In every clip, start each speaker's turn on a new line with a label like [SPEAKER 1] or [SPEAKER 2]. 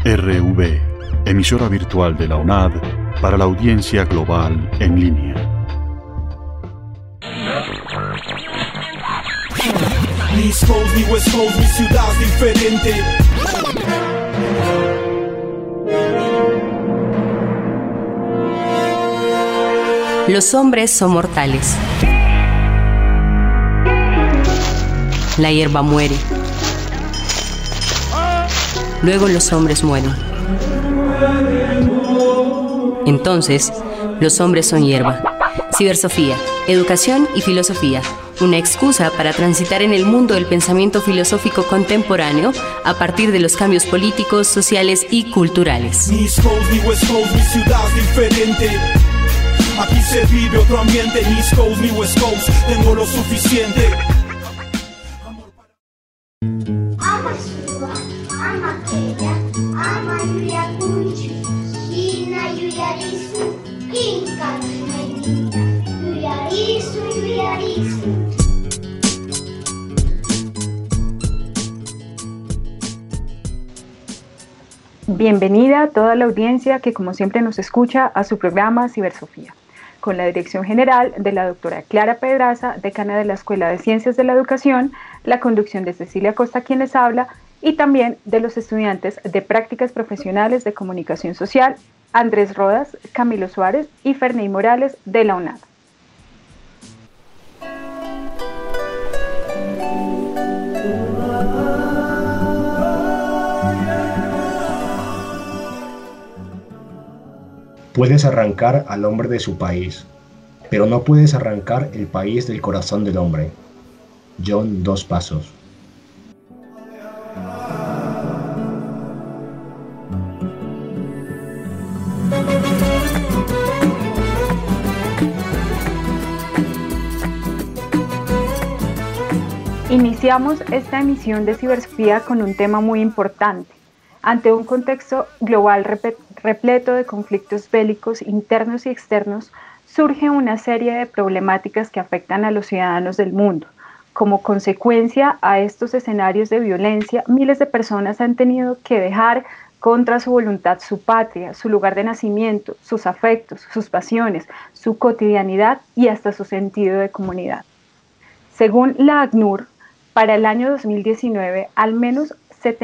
[SPEAKER 1] RV, emisora virtual de la UNAD para la audiencia global en línea.
[SPEAKER 2] Ni East Coast, ni West Coast, mi ciudad es diferente.
[SPEAKER 3] Los hombres son mortales. La hierba muere. Luego los hombres mueren. Entonces, los hombres son hierba. Cibersofía, educación y filosofía. Una excusa para transitar en el mundo del pensamiento filosófico contemporáneo a partir de los cambios políticos, sociales y culturales.
[SPEAKER 2] Ni East Coast, ni West Coast, mi ciudad es diferente. Aquí se vive otro ambiente, ni East Coast, ni West Coast, tengo lo suficiente.
[SPEAKER 4] Ama sua, ama aquella, ama Yulia Kunchi, Ina Yuyarisu, Kinka Medita, Yuyarisu, Yuyarisu.
[SPEAKER 5] Bienvenida a toda la audiencia que como siempre nos escucha a su programa Cibersofía, con la dirección general de la doctora Clara Pedraza, decana de la Escuela de Ciencias de la Educación, la conducción de Cecilia Costa, quien les habla, y también de los estudiantes de Prácticas Profesionales de Comunicación Social, Andrés Rodas, Camilo Suárez y Ferney Morales de la UNAD.
[SPEAKER 6] Puedes arrancar al hombre de su país, pero no puedes arrancar el país del corazón del hombre. John Dos Passos.
[SPEAKER 5] Iniciamos esta emisión de Cibersofía con un tema muy importante. Ante un contexto global repleto de conflictos bélicos internos y externos, surge una serie de problemáticas que afectan a los ciudadanos del mundo. Como consecuencia a estos escenarios de violencia, miles de personas han tenido que dejar contra su voluntad su patria, su lugar de nacimiento, sus afectos, sus pasiones, su cotidianidad y hasta su sentido de comunidad. Según la ACNUR, para el año 2019, al menos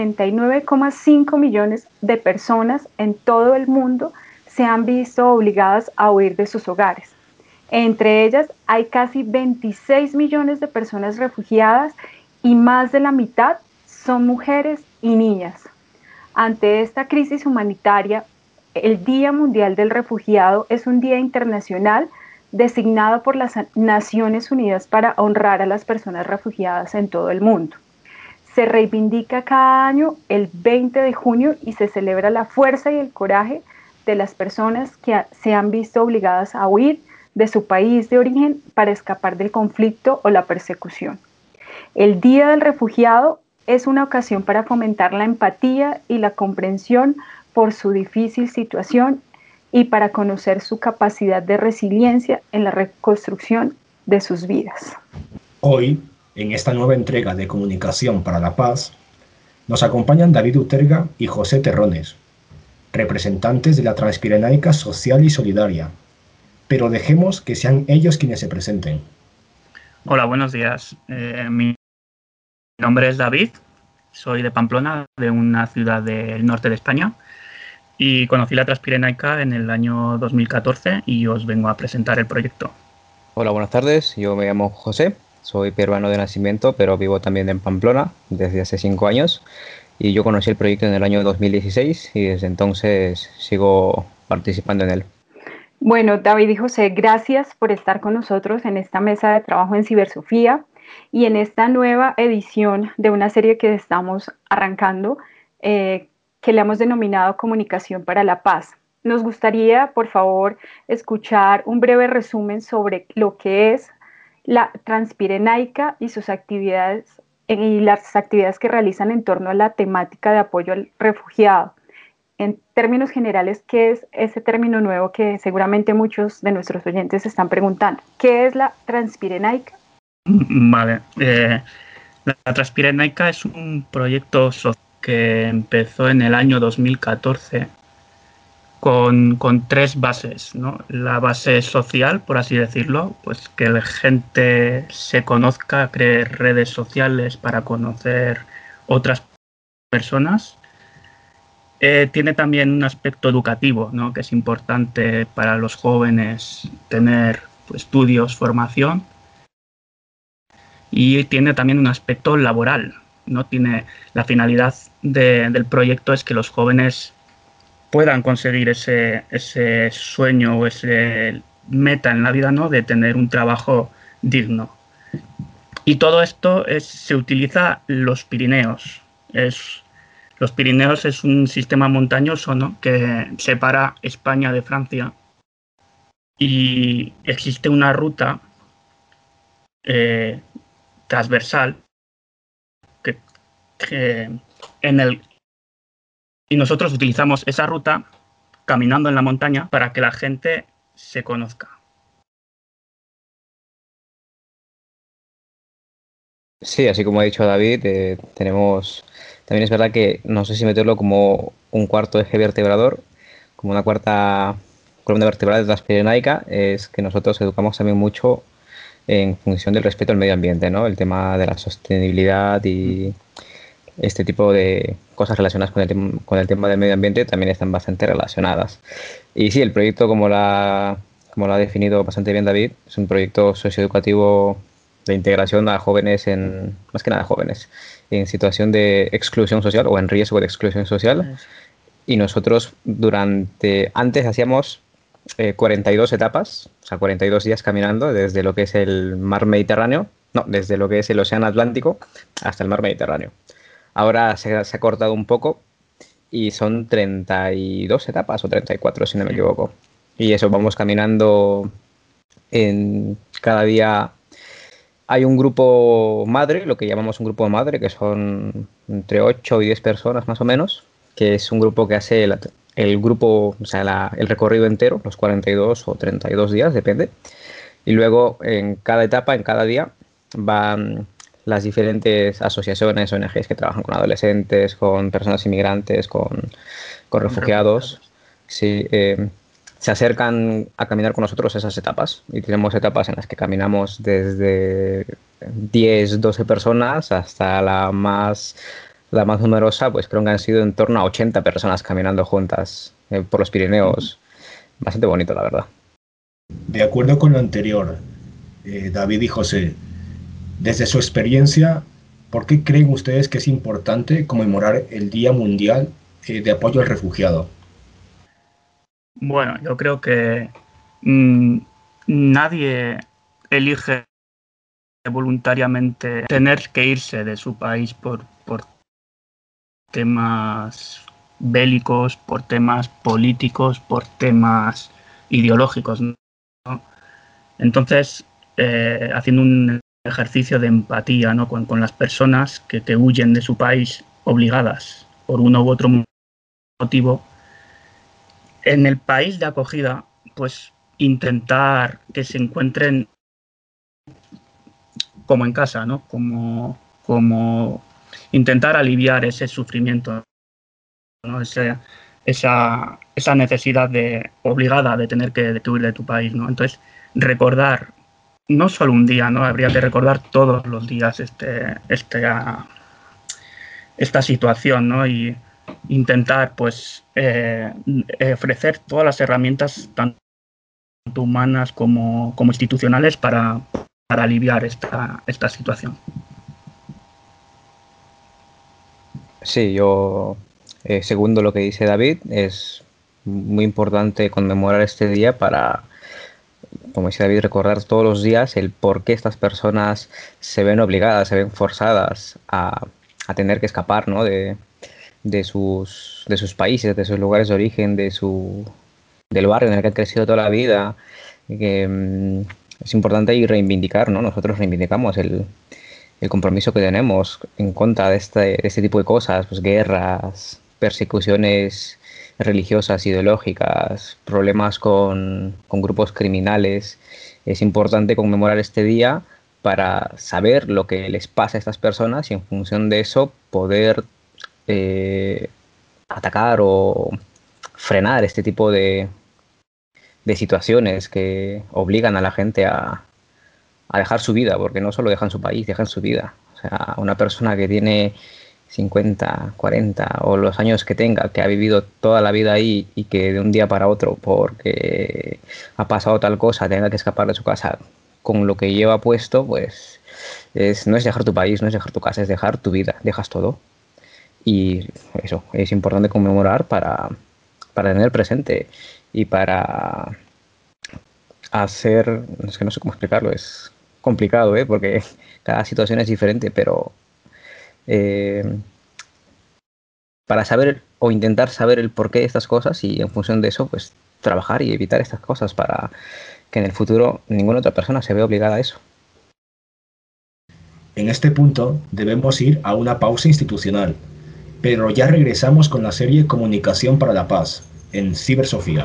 [SPEAKER 5] 79,5 millones de personas en todo el mundo se han visto obligadas a huir de sus hogares. Entre ellas hay casi 26 millones de personas refugiadas y más de la mitad son mujeres y niñas. Ante esta crisis humanitaria, el Día Mundial del Refugiado es un día internacional designado por las Naciones Unidas para honrar a las personas refugiadas en todo el mundo. Se reivindica cada año el 20 de junio y se celebra la fuerza y el coraje de las personas que se han visto obligadas a huir de su país de origen para escapar del conflicto o la persecución. El Día del Refugiado es una ocasión para fomentar la empatía y la comprensión por su difícil situación y para conocer su capacidad de resiliencia en la reconstrucción de sus vidas.
[SPEAKER 6] Hoy, en esta nueva entrega de Comunicación para la Paz, nos acompañan David Uterga y José Terrones, representantes de la Transpirenaica Social y Solidaria, pero dejemos que sean ellos quienes se presenten.
[SPEAKER 7] Hola, buenos días. Mi nombre es David, soy de Pamplona, de una ciudad del norte de España, y conocí la Transpirenaica en el año 2014 y os vengo a presentar el proyecto.
[SPEAKER 8] Hola, buenas tardes. Yo me llamo José. Soy peruano de nacimiento, pero vivo también en Pamplona desde hace 5 años y yo conocí el proyecto en el año 2016 y desde entonces sigo participando en él.
[SPEAKER 5] Bueno, David y José, gracias por estar con nosotros en esta mesa de trabajo en Cibersofía y en esta nueva edición de una serie que estamos arrancando que le hemos denominado Comunicación para la Paz. Nos gustaría, por favor, escuchar un breve resumen sobre lo que es la Transpirenaica y sus actividades y las actividades que realizan en torno a la temática de apoyo al refugiado. En términos generales, ¿qué es ese término nuevo que seguramente muchos de nuestros oyentes se están preguntando? ¿Qué es la Transpirenaica?
[SPEAKER 7] Vale, la Transpirenaica es un proyecto social que empezó en el año 2014 con 3 bases, ¿no? La base social, por así decirlo, pues que la gente se conozca, cree redes sociales para conocer otras personas. Tiene también un aspecto educativo, ¿no? Que es importante para los jóvenes tener pues, estudios, formación. Y tiene también un aspecto laboral, ¿no? Tiene la finalidad del proyecto es que los jóvenes puedan conseguir ese sueño o ese meta en la vida, ¿no? De tener un trabajo digno. Y todo esto se utiliza los Pirineos. Los Pirineos es un sistema montañoso, ¿no? Que separa España de Francia y existe una ruta transversal y nosotros utilizamos esa ruta caminando en la montaña para que la gente se conozca.
[SPEAKER 8] Sí, así como ha dicho David, tenemos, también es verdad que no sé si meterlo como un cuarto eje vertebrador, como una cuarta columna vertebral de la Transpirenaica, es que nosotros educamos también mucho en función del respeto al medio ambiente, ¿no? El tema de la sostenibilidad y este tipo de cosas relacionadas con el tema del medio ambiente también están bastante relacionadas. Y sí, el proyecto, como lo ha definido bastante bien David, es un proyecto socioeducativo de integración a jóvenes, más que nada jóvenes, en situación de exclusión social o en riesgo de exclusión social. Y nosotros antes hacíamos 42 etapas, o sea, 42 días caminando desde lo que es el mar Mediterráneo, desde lo que es el océano Atlántico hasta el mar Mediterráneo. Ahora se ha cortado un poco y son 32 etapas o 34, si no me equivoco. Y eso, vamos caminando cada día. Hay un grupo madre, lo que llamamos un grupo madre, que son entre 8 y 10 personas más o menos, que es un grupo que hace el grupo, o sea, el recorrido entero, los 42 o 32 días, depende. Y luego en cada etapa, en cada día, van las diferentes asociaciones, ONGs que trabajan con adolescentes, con personas inmigrantes, con refugiados. Sí, se acercan a caminar con nosotros esas etapas. Y tenemos etapas en las que caminamos desde 10, 12 personas hasta la más numerosa, pues creo que han sido en torno a 80 personas caminando juntas por los Pirineos. Bastante bonito, la verdad.
[SPEAKER 6] De acuerdo con lo anterior, David y José, desde su experiencia, ¿por qué creen ustedes que es importante conmemorar el Día Mundial de Apoyo al Refugiado?
[SPEAKER 7] Bueno, yo creo que nadie elige voluntariamente tener que irse de su país por temas bélicos, por temas políticos, por temas ideológicos, ¿no? Entonces, haciendo un ejercicio de empatía, ¿no? con las personas que huyen de su país obligadas por uno u otro motivo, en el país de acogida, pues intentar que se encuentren como en casa, ¿no? Como intentar aliviar ese sufrimiento, ¿no? Esa necesidad obligada de tener que huir de tu país, ¿no? Entonces, recordar, no solo un día, ¿no? Habría que recordar todos los días esta situación, ¿no? Y intentar, pues, ofrecer todas las herramientas, tanto humanas como institucionales, para aliviar esta situación.
[SPEAKER 8] Sí, yo segundo lo que dice David, es muy importante conmemorar este día para, como dice David, recordar todos los días el por qué estas personas se ven obligadas, se ven forzadas a tener que escapar, ¿no? de sus países, de sus lugares de origen, del barrio en el que han crecido toda la vida. Que es importante y reivindicar, ¿no? Nosotros reivindicamos el compromiso que tenemos en contra de este tipo de cosas, pues guerras, persecuciones religiosas, ideológicas, problemas con grupos criminales. Es importante conmemorar este día para saber lo que les pasa a estas personas y en función de eso poder atacar o frenar este tipo de situaciones que obligan a la gente a dejar su vida, porque no solo dejan su país, dejan su vida. O sea, una persona que tiene 50, 40 o los años que tenga, que ha vivido toda la vida ahí y que de un día para otro, porque ha pasado tal cosa, tenga que escapar de su casa con lo que lleva puesto, pues no es dejar tu país, no es dejar tu casa, es dejar tu vida, dejas todo. Y eso, es importante conmemorar para tener presente y para hacer, es que no sé cómo explicarlo, es complicado, porque cada situación es diferente, pero para saber o intentar saber el porqué de estas cosas y en función de eso, pues trabajar y evitar estas cosas para que en el futuro ninguna otra persona se vea obligada a eso.
[SPEAKER 6] En este punto debemos ir a una pausa institucional, pero ya regresamos con la serie Comunicación para la Paz, en Cibersofía.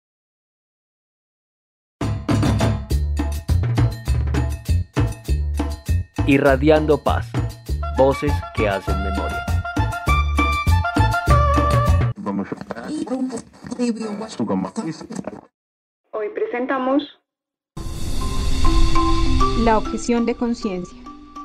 [SPEAKER 9] Irradiando paz, voces que hacen memoria.
[SPEAKER 5] Hoy presentamos la objeción de conciencia.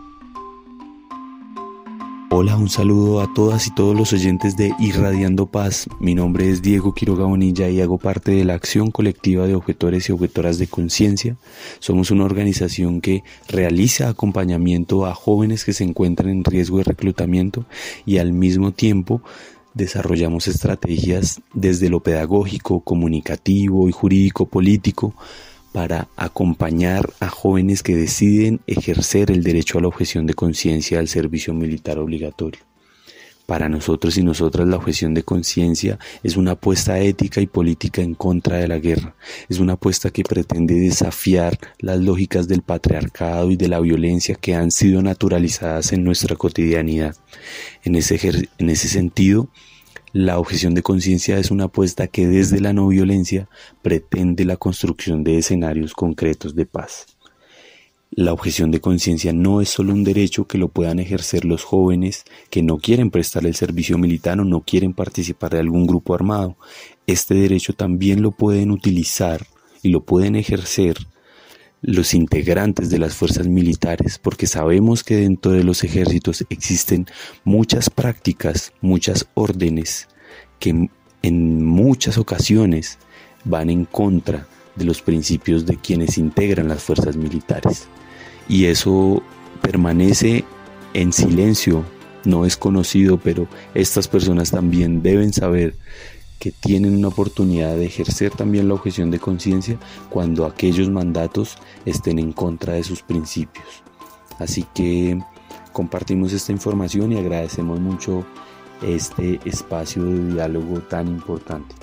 [SPEAKER 10] Hola, un saludo a todas y todos los oyentes de Irradiando Paz. Mi nombre es Diego Quiroga Bonilla y hago parte de la Acción Colectiva de Objetores y Objetoras de Conciencia. Somos una organización que realiza acompañamiento a jóvenes que se encuentran en riesgo de reclutamiento y al mismo tiempo desarrollamos estrategias desde lo pedagógico, comunicativo y jurídico-político para acompañar a jóvenes que deciden ejercer el derecho a la objeción de conciencia al servicio militar obligatorio. Para nosotros y nosotras la objeción de conciencia es una apuesta ética y política en contra de la guerra. Es una apuesta que pretende desafiar las lógicas del patriarcado y de la violencia que han sido naturalizadas en nuestra cotidianidad. En ese sentido, la objeción de conciencia es una apuesta que desde la no violencia pretende la construcción de escenarios concretos de paz. La objeción de conciencia no es solo un derecho que lo puedan ejercer los jóvenes que no quieren prestar el servicio militar o no quieren participar de algún grupo armado. Este derecho también lo pueden utilizar y lo pueden ejercer los integrantes de las fuerzas militares, porque sabemos que dentro de los ejércitos existen muchas prácticas, muchas órdenes que en muchas ocasiones van en contra de los principios de quienes integran las fuerzas militares. Y eso permanece en silencio, no es conocido, pero estas personas también deben saber que tienen una oportunidad de ejercer también la objeción de conciencia cuando aquellos mandatos estén en contra de sus principios. Así que compartimos esta información y agradecemos mucho este espacio de diálogo tan importante.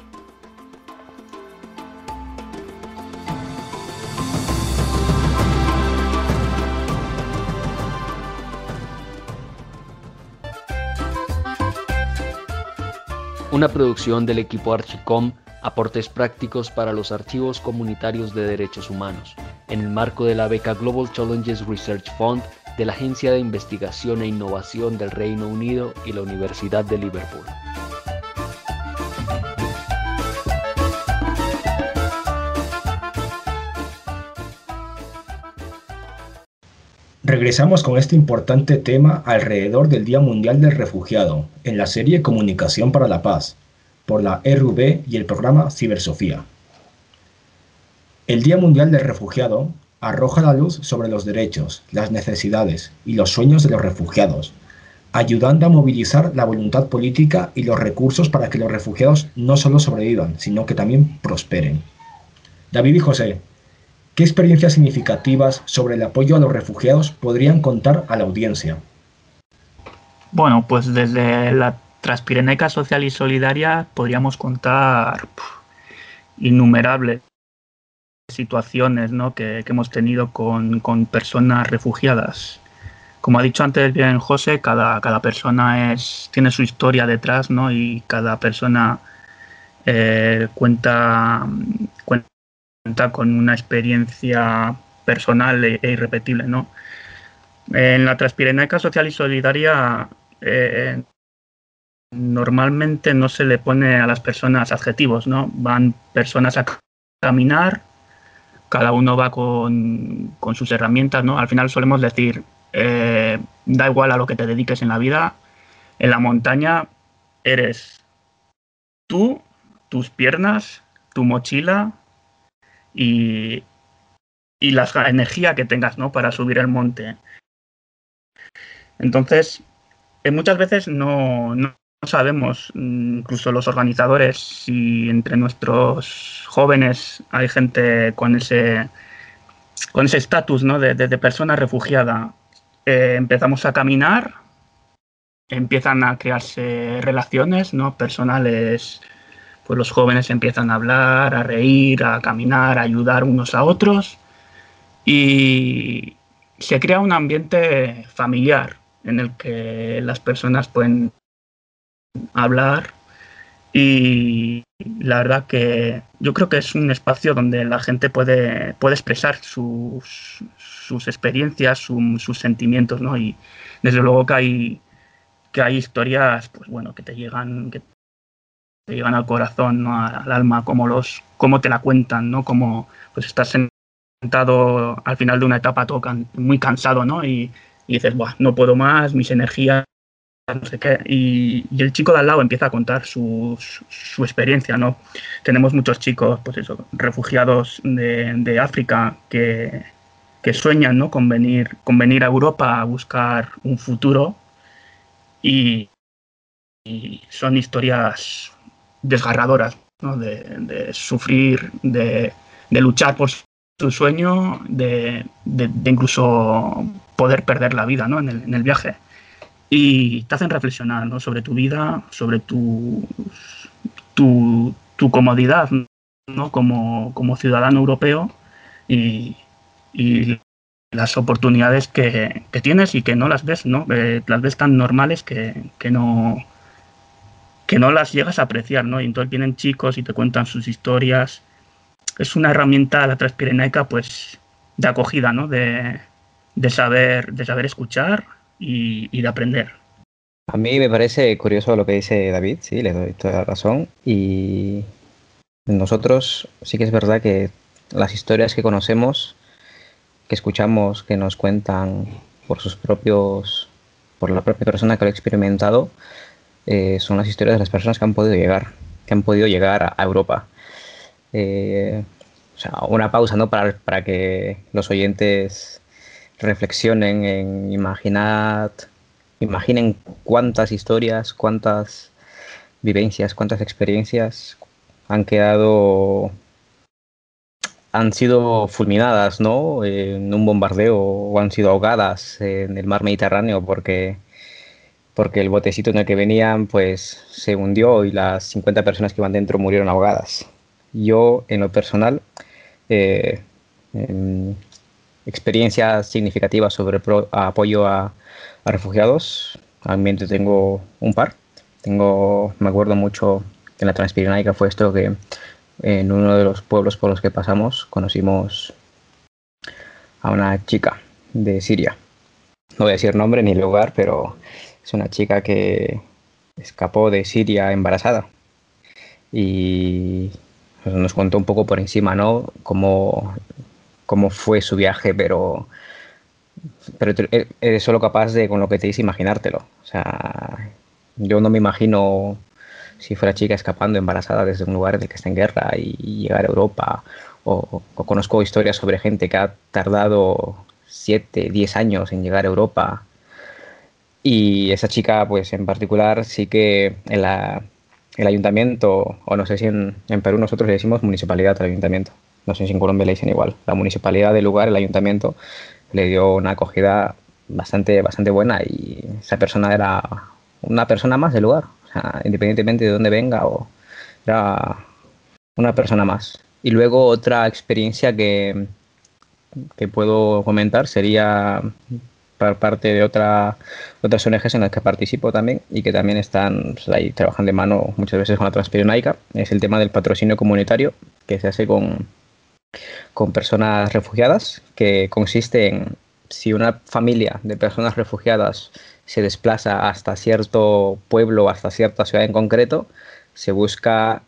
[SPEAKER 9] Una producción del equipo Archicom, aportes prácticos para los archivos comunitarios de derechos humanos, en el marco de la beca Global Challenges Research Fund de la Agencia de Investigación e Innovación del Reino Unido y la Universidad de Liverpool.
[SPEAKER 6] Regresamos con este importante tema alrededor del Día Mundial del Refugiado, en la serie Comunicación para la Paz, por la RUB y el programa Cibersofía. El Día Mundial del Refugiado arroja la luz sobre los derechos, las necesidades y los sueños de los refugiados, ayudando a movilizar la voluntad política y los recursos para que los refugiados no solo sobrevivan, sino que también prosperen. David y José, ¿qué experiencias significativas sobre el apoyo a los refugiados podrían contar a la audiencia?
[SPEAKER 7] Bueno, pues desde la Transpirenaica Social y Solidaria podríamos contar innumerables situaciones, ¿no?, que hemos tenido con personas refugiadas. Como ha dicho antes bien José, cada persona tiene su historia detrás, ¿no?, y cada persona cuenta con una experiencia personal e irrepetible, ¿no? En la Transpirenaica Social y Solidaria normalmente no se le pone a las personas adjetivos, ¿no? Van personas a caminar, cada uno va con sus herramientas, ¿no? Al final solemos decir, da igual a lo que te dediques en la vida, en la montaña eres tú, tus piernas, tu mochila y la energía que tengas, ¿no? Para subir el monte. Entonces, muchas veces no sabemos, incluso los organizadores, si entre nuestros jóvenes hay gente con ese estatus, ¿no? de persona refugiada. Empezamos a caminar, empiezan a crearse relaciones, ¿no? Personales, pues los jóvenes empiezan a hablar, a reír, a caminar, a ayudar unos a otros y se crea un ambiente familiar en el que las personas pueden hablar y la verdad que yo creo que es un espacio donde la gente puede expresar sus experiencias, sus sentimientos, ¿no? Y desde luego que hay historias, pues bueno, que te llegan al corazón, ¿no? Al alma, cómo te la cuentan, ¿no? Como pues estás sentado al final de una etapa muy cansado, ¿no? Y dices, buah, no puedo más, mis energías, no sé qué. Y el chico de al lado empieza a contar su experiencia, ¿no? Tenemos muchos chicos, pues eso, refugiados de África que sueñan, ¿no? con venir a Europa a buscar un futuro y son historias desgarradoras, ¿no? de sufrir, de luchar por su sueño, de incluso poder perder la vida, ¿no? en el viaje. Y te hacen reflexionar, ¿no? Sobre tu vida, sobre tu comodidad, ¿no? como ciudadano europeo y las oportunidades que tienes y que no las ves, ¿no? Las ves tan normales que no las llegas a apreciar, ¿no? Y entonces vienen chicos y te cuentan sus historias. Es una herramienta, la Transpirenaica, pues de acogida, ¿no? De saber escuchar y de aprender.
[SPEAKER 8] A mí me parece curioso lo que dice David, sí, le doy toda la razón. Y nosotros sí que es verdad que las historias que conocemos, que escuchamos, que nos cuentan por la propia persona que lo ha experimentado, son las historias de las personas que han podido llegar a Europa. O sea, una pausa, ¿no? para que los oyentes reflexionen imaginen cuántas historias, cuántas vivencias, cuántas experiencias han sido fulminadas, ¿no? En un bombardeo o han sido ahogadas en el mar Mediterráneo porque el botecito en el que venían pues se hundió y las 50 personas que iban dentro murieron ahogadas. Yo, en lo personal, experiencias significativas sobre apoyo a refugiados, realmente tengo un par. Me acuerdo mucho que en la Transpirenaica fue esto que en uno de los pueblos por los que pasamos conocimos a una chica de Siria. No voy a decir nombre ni lugar, pero es una chica que escapó de Siria embarazada y nos contó un poco por encima, ¿no? Cómo fue su viaje, pero eres solo capaz de, con lo que te dice, imaginártelo. O sea, yo no me imagino si fuera chica escapando embarazada desde un lugar en el que está en guerra y llegar a Europa. O conozco historias sobre gente que ha tardado 7, 10 años en llegar a Europa. Y esa chica, pues en particular, sí que el ayuntamiento, o no sé si en Perú nosotros le decimos municipalidad al ayuntamiento. No sé si en Colombia le dicen igual. La municipalidad del lugar, el ayuntamiento, le dio una acogida bastante buena y esa persona era una persona más del lugar. O sea, independientemente de dónde venga, era una persona más. Y luego otra experiencia que puedo comentar sería por parte de otras ONGs en las que participo también y que también están pues, ahí trabajando de mano muchas veces con la Transpirenaica. Es el tema del patrocinio comunitario que se hace con personas refugiadas, que consiste en, si una familia de personas refugiadas se desplaza hasta cierto pueblo, hasta cierta ciudad en concreto, se busca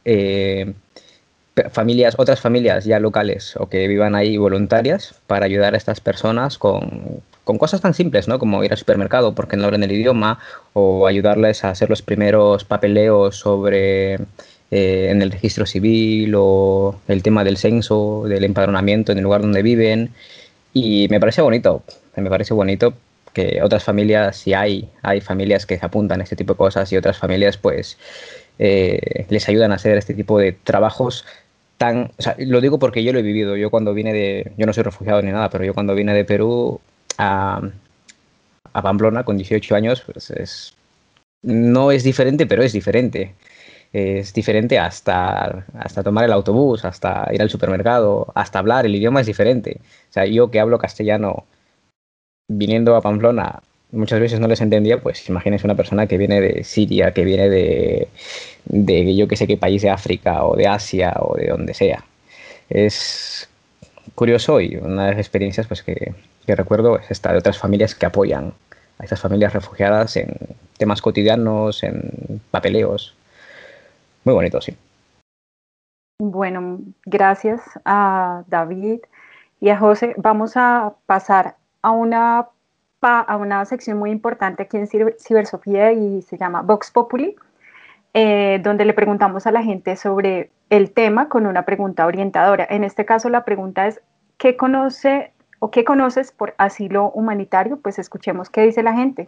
[SPEAKER 8] otras familias ya locales o que vivan ahí voluntarias para ayudar a estas personas con cosas tan simples, ¿no? Como ir al supermercado porque no hablan el idioma, o ayudarles a hacer los primeros papeleos sobre en el registro civil, o el tema del censo, del empadronamiento en el lugar donde viven. Y me parece bonito que otras familias, si hay familias que se apuntan a este tipo de cosas, y otras familias pues les ayudan a hacer este tipo de trabajos o sea, lo digo porque yo lo he vivido. Yo no soy refugiado ni nada, pero yo cuando vine de Perú a Pamplona con 18 años, pues no es diferente, pero es diferente. Es diferente hasta tomar el autobús, hasta ir al supermercado, hasta hablar. El idioma es diferente. O sea, yo que hablo castellano viniendo a Pamplona, muchas veces no les entendía, pues imagínense una persona que viene de Siria, que viene de yo que sé qué país de África o de Asia o de donde sea. Es curioso, y una de las experiencias pues que recuerdo es esta de otras familias que apoyan a estas familias refugiadas en temas cotidianos, en papeleos. Muy bonito, sí.
[SPEAKER 5] Bueno, gracias a David y a José. Vamos a pasar a una sección muy importante aquí en Cibersofía, y se llama Vox Populi, donde le preguntamos a la gente sobre el tema con una pregunta orientadora. En este caso la pregunta es: ¿qué conoces por asilo humanitario? Pues escuchemos qué dice la gente.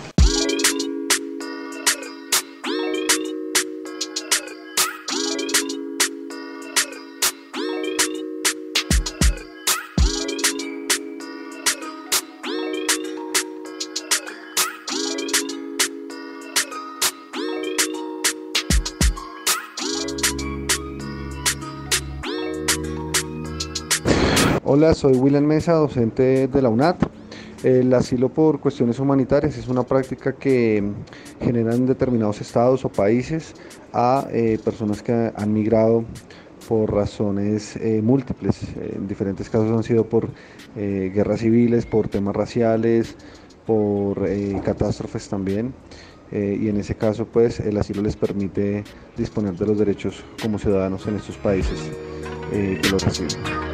[SPEAKER 11] Hola, soy William Mesa, docente de la UNAD. El asilo por cuestiones humanitarias es una práctica que generan determinados estados o países a personas que han migrado por razones múltiples. En diferentes casos han sido por guerras civiles, por temas raciales, por catástrofes también. Y en ese caso pues el asilo les permite disponer de los derechos como ciudadanos en estos países que los reciben.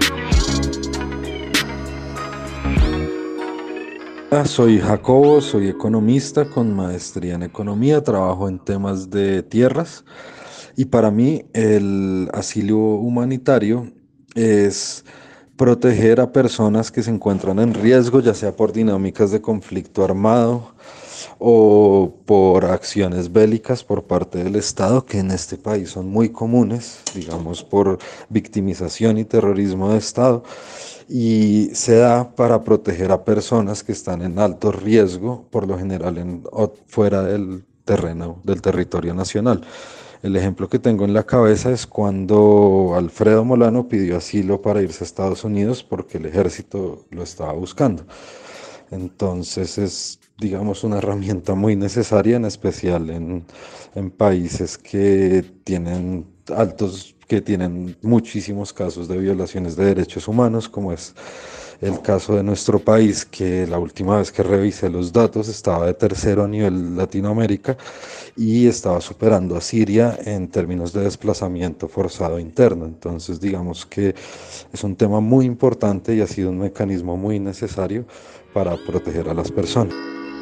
[SPEAKER 12] Soy Jacobo, soy economista con maestría en economía, trabajo en temas de tierras, y para mí el asilo humanitario es proteger a personas que se encuentran en riesgo, ya sea por dinámicas de conflicto armado o por acciones bélicas por parte del Estado, que en este país son muy comunes, digamos por victimización y terrorismo de Estado. Y se da para proteger a personas que están en alto riesgo, por lo general fuera del terreno, del territorio nacional. El ejemplo que tengo en la cabeza es cuando Alfredo Molano pidió asilo para irse a Estados Unidos porque el ejército lo estaba buscando. Entonces es, digamos, una herramienta muy necesaria, en especial en países que tienen muchísimos casos de violaciones de derechos humanos, como es el caso de nuestro país, que la última vez que revisé los datos estaba de tercero a nivel Latinoamérica y estaba superando a Siria en términos de desplazamiento forzado interno. Entonces digamos que es un tema muy importante y ha sido un mecanismo muy necesario para proteger a las personas.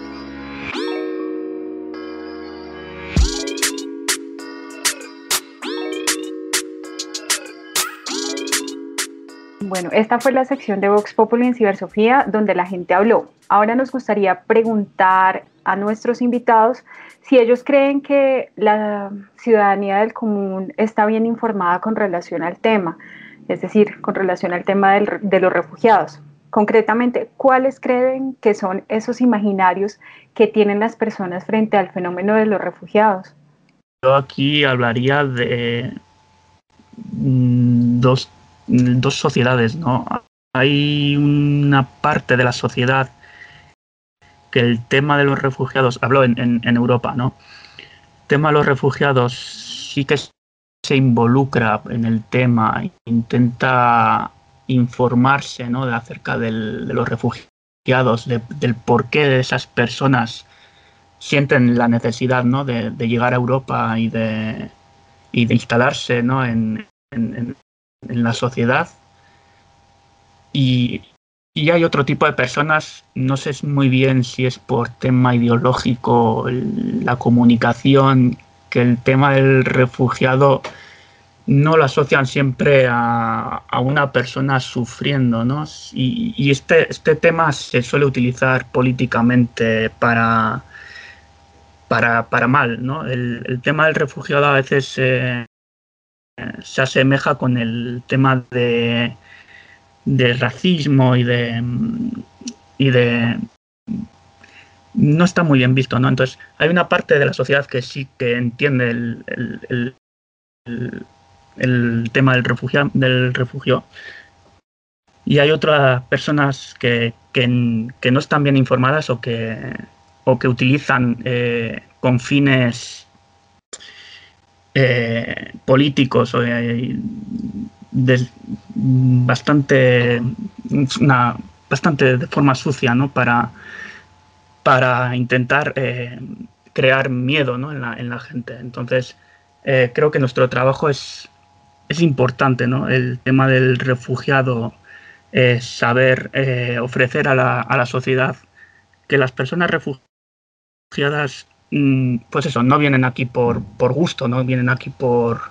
[SPEAKER 5] Bueno, esta fue la sección de Vox Populi en Cibersofía, donde la gente habló. Ahora nos gustaría preguntar a nuestros invitados si ellos creen que la ciudadanía del común está bien informada con relación al tema, es decir, con relación al tema de los refugiados. Concretamente, ¿cuáles creen que son esos imaginarios que tienen las personas frente al fenómeno de los refugiados?
[SPEAKER 7] Yo aquí hablaría de dos sociedades, ¿no? Hay una parte de la sociedad que el tema de los refugiados, hablo en Europa, ¿no? El tema de los refugiados sí que se involucra en el tema, intenta informarse, ¿no? acerca de los refugiados, del porqué de esas personas sienten la necesidad, ¿no?, de llegar a Europa y de instalarse, ¿no?, en la sociedad. Y hay otro tipo de personas, no sé muy bien si es por tema ideológico, la comunicación, que el tema del refugiado no lo asocian siempre a una persona sufriendo, ¿no? Y este tema se suele utilizar políticamente para mal, ¿no? El tema del refugiado a veces se asemeja con el tema de racismo y de no está muy bien visto, ¿no? Entonces hay una parte de la sociedad que sí que entiende el tema del refugio, y hay otras personas que no están bien informadas o que utilizan con fines políticos o bastante de forma sucia, ¿no?, para intentar crear miedo, ¿no?, en la gente. Entonces creo que nuestro trabajo es importante, ¿no?, el tema del refugiado, saber ofrecer a la sociedad que las personas refugiadas, pues eso, no vienen aquí por gusto, no vienen aquí por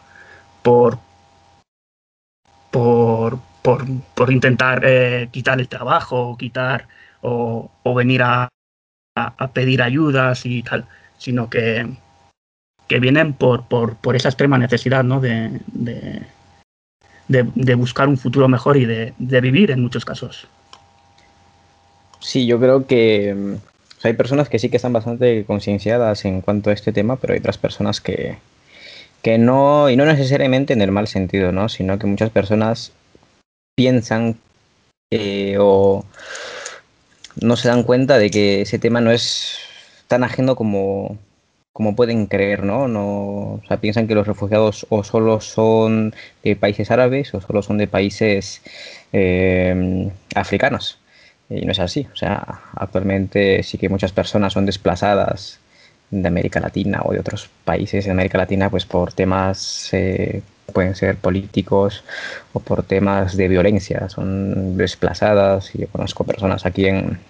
[SPEAKER 7] intentar quitar el trabajo, o venir a pedir ayudas y tal, sino que vienen por esa extrema necesidad, ¿no?, de buscar un futuro mejor y de vivir en muchos casos.
[SPEAKER 8] Sí, yo creo que hay personas que sí que están bastante concienciadas en cuanto a este tema, pero hay otras personas que no, y no necesariamente en el mal sentido, ¿no?, sino que muchas personas piensan o no se dan cuenta de que ese tema no es tan ajeno como pueden creer, ¿no? O sea, piensan que los refugiados o solo son de países árabes o solo son de países africanos. Y no es así. O sea, actualmente sí que muchas personas son desplazadas de América Latina o de otros países de América Latina, pues por temas pueden ser políticos o por temas de violencia. Son desplazadas, y yo conozco personas aquí en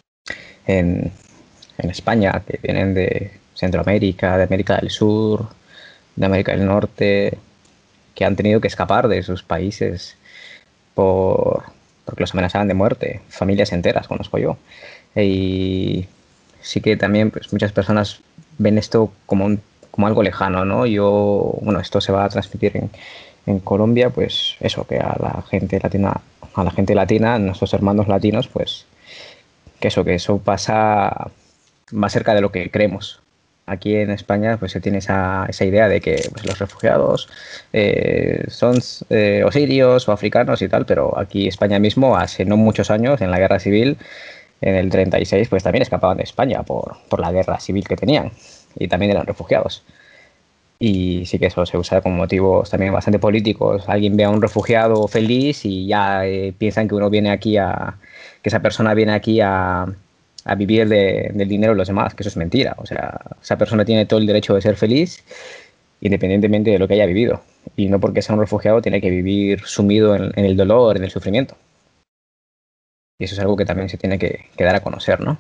[SPEAKER 8] España que vienen de Centroamérica, de América del Sur, de América del Norte, que han tenido que escapar de sus países porque los amenazaban de muerte. Familias enteras conozco yo. Y sí que también pues muchas personas ven esto como algo lejano, ¿no? Esto se va a transmitir en Colombia, pues eso, que a la gente latina, nuestros hermanos latinos, pues que eso pasa más cerca de lo que creemos. Aquí en España pues se tiene esa idea de que pues, los refugiados son o sirios o africanos y tal, pero aquí España mismo, hace no muchos años, en la guerra civil, en el 36, pues también escapaban de España por la guerra civil que tenían, y también eran refugiados. Y sí que eso se usa con motivos también bastante políticos. Alguien ve a un refugiado feliz y ya piensan que que esa persona viene aquí a vivir del dinero de los demás, que eso es mentira. O sea, esa persona tiene todo el derecho de ser feliz independientemente de lo que haya vivido. Y no porque sea un refugiado tiene que vivir sumido en el dolor, en el sufrimiento. Y eso es algo que también se tiene que dar a conocer, ¿no?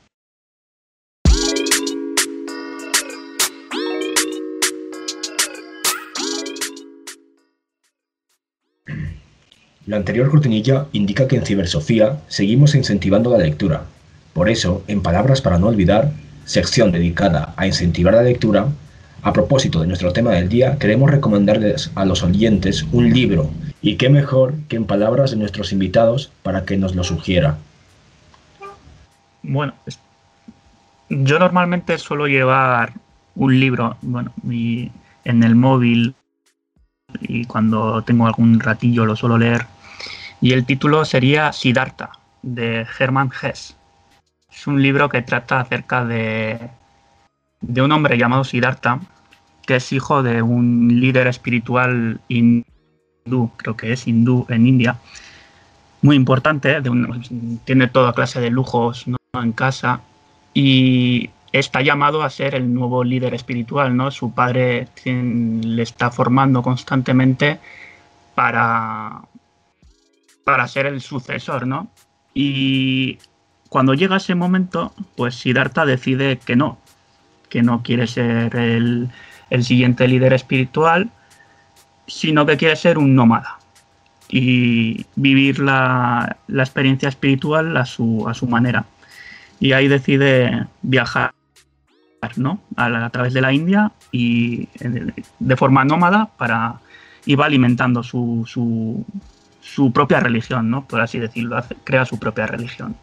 [SPEAKER 6] La anterior cortinilla indica que en Cibersofía seguimos incentivando la lectura. Por eso, en Palabras para no olvidar, sección dedicada a incentivar la lectura, a propósito de nuestro tema del día, queremos recomendarles a los oyentes un libro, y qué mejor que en palabras de nuestros invitados para que nos lo sugiera.
[SPEAKER 7] Bueno, yo normalmente suelo llevar un libro, en el móvil, y cuando tengo algún ratillo lo suelo leer, y el título sería Siddhartha, de Hermann Hesse. Es un libro que trata acerca de un hombre llamado Siddhartha, que es hijo de un líder espiritual hindú, creo que es hindú en India, muy importante, tiene toda clase de lujos, ¿no?, en casa, y está llamado a ser el nuevo líder espiritual, ¿no? Su padre le está formando constantemente para ser el sucesor, ¿no? Y cuando llega ese momento, pues Siddhartha decide que no quiere ser el siguiente líder espiritual, sino que quiere ser un nómada y vivir la experiencia espiritual a su manera. Y ahí decide viajar, ¿no? a través de la India y de forma nómada y va alimentando su propia religión, ¿no? Por así decirlo, crea su propia religión.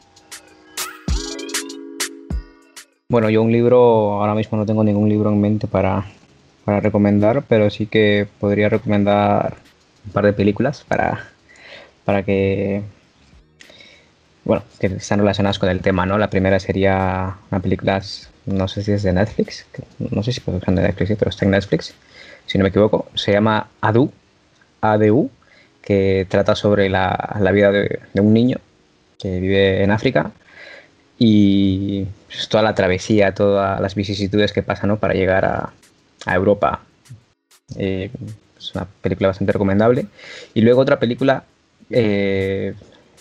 [SPEAKER 8] Bueno, yo un libro, ahora mismo no tengo ningún libro en mente para recomendar, pero sí que podría recomendar un par de películas para que, bueno, que están relacionadas con el tema, ¿no? La primera sería una película, no sé si es de Netflix, no sé si puedo usar de Netflix, pero está en Netflix, si no me equivoco, se llama ADU, que trata sobre la vida de un niño que vive en África y pues, toda la travesía, todas las vicisitudes que pasan, ¿no? Para llegar a Europa. Es una película bastante recomendable. Y luego otra película que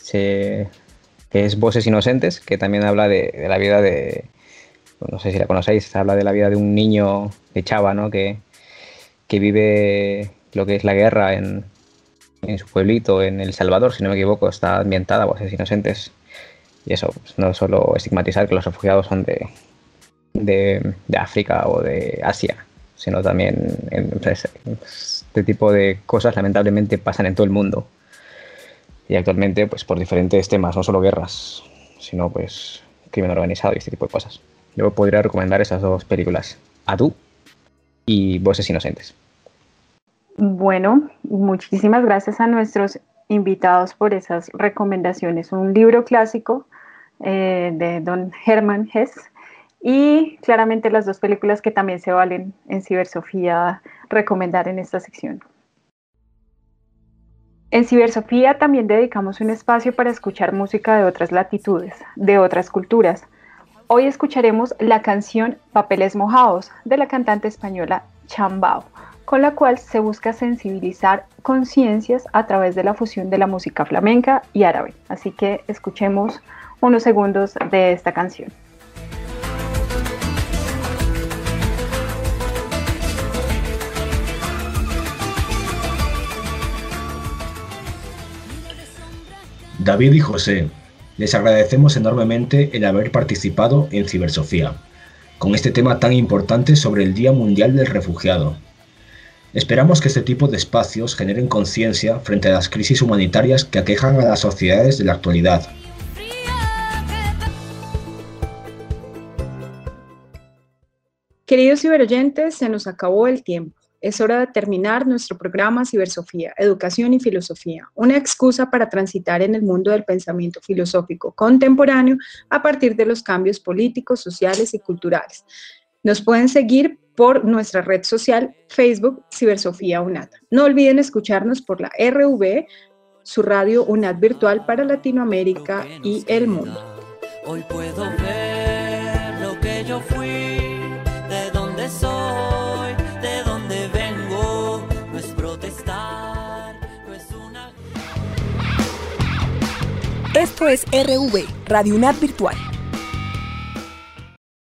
[SPEAKER 8] es Voces Inocentes, que también habla de la vida de, no sé si la conocéis, habla de la vida de un niño de Chava, ¿no? que vive lo que es la guerra en su pueblito, en El Salvador, si no me equivoco. Está ambientada Voces Inocentes. Y eso, pues, no solo estigmatizar que los refugiados son de África o de Asia, sino también este tipo de cosas lamentablemente pasan en todo el mundo. Y actualmente, pues por diferentes temas, no solo guerras, sino pues crimen organizado y este tipo de cosas. Yo podría recomendar esas dos películas, ADU y Voces Inocentes.
[SPEAKER 5] Bueno, muchísimas gracias a nuestros invitados por esas recomendaciones. Un libro clásico de don Hermann Hesse y claramente las dos películas que también se valen en Cibersofía recomendar en esta sección. En Cibersofía también dedicamos un espacio para escuchar música de otras latitudes, de otras culturas. Hoy escucharemos la canción Papeles Mojados de la cantante española Chambao, con la cual se busca sensibilizar conciencias a través de la fusión de la música flamenca y árabe. Así que escuchemos unos segundos de esta canción.
[SPEAKER 6] David y José, les agradecemos enormemente el haber participado en Cibersofía, con este tema tan importante sobre el Día Mundial del Refugiado. Esperamos que este tipo de espacios generen conciencia frente a las crisis humanitarias que aquejan a las sociedades de la actualidad.
[SPEAKER 5] Queridos ciberoyentes, se nos acabó el tiempo. Es hora de terminar nuestro programa Cibersofía, Educación y Filosofía, una excusa para transitar en el mundo del pensamiento filosófico contemporáneo a partir de los cambios políticos, sociales y culturales. Nos pueden seguir por nuestra red social Facebook Cibersofía UNAD. No olviden escucharnos por la RV, su radio UNAD virtual para Latinoamérica y el mundo.
[SPEAKER 13] Hoy puedo ver lo que yo fui, de dónde soy, de dónde vengo. No es protestar, no es una...
[SPEAKER 14] Esto es RV, Radio UNAD virtual.